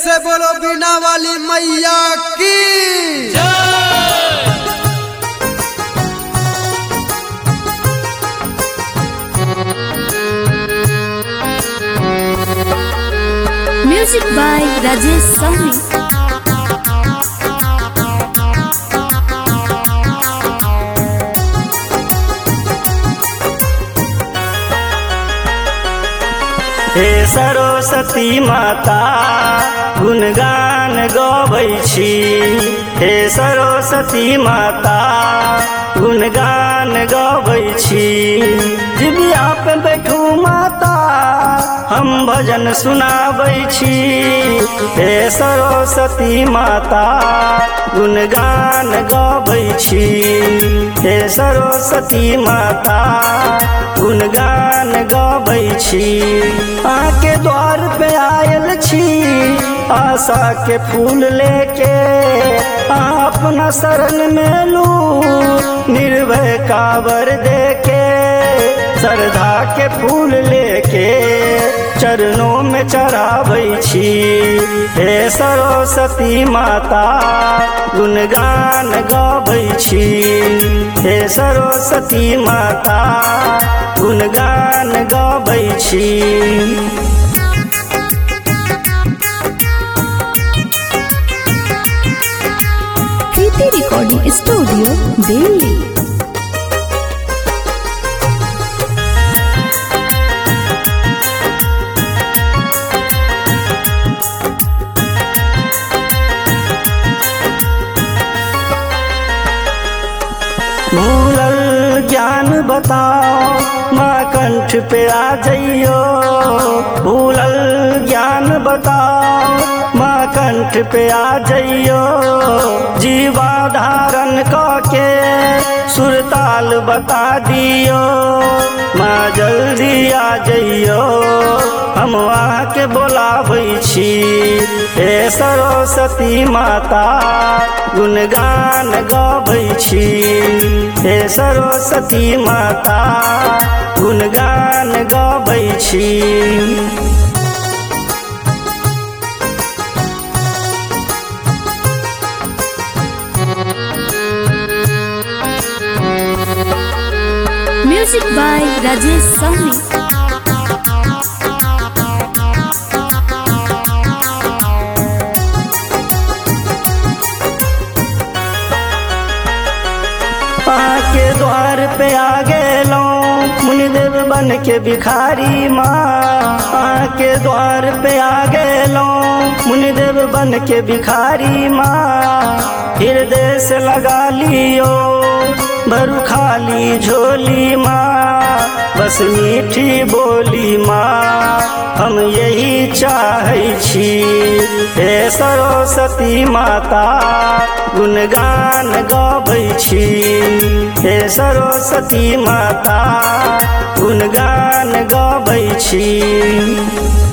से बोलो बीना वाली मैया की म्यूजिक बाय राजेश साहनी। हे सरस्वती माता गुणगान गबै छी। हे सरस्वती माता गुणगान गबै छी। दिव्या पे बैठू माता हम भजन सुनाबै छी। हे सरस्वती माता गुणगान गबै छी। हे सरस्वती माता गुणगान गबै छी। आके द्वार पे आयल छी आशा के फूल लेके। अपना शरण में लू निर्भय कावर देके। श्रद्धा के फूल लेके चरणों में चढ़ाबै छी। हे सरस्वती माता गुणगान गबै छी। हे सरस्वती माता गुणगान गबै छी। Kriti recording studio Delhi. भूलल ज्ञान बताओ माँ कंठ पे आ जइयो। भूलल ज्ञान बताओ माँ कंठ पे आ जइयो। जीवा धारण के सुरताल बता दियो। माँ जल्दी आ जइयो हम आके बोलाबै छी। हे सरस्वती माता गुणगान गबै छी। हे सरस्वती माता गुणगान गबै छी। Music by Rajesh Sahni. आके द्वार पे आ गेलो मुनिदेव बन के भिखारी माँ। आके द्वार पे आ गेलो मुनिदेव बन के भिखारी माँ। हृदय से लगा लियो भरू खाली झोली माँ। बस मीठी बोली माँ हम यही चाहै छी। हे सरस्वती माता गुणगान गबै छी। हे सरस्वती माता गुणगान गबै छी।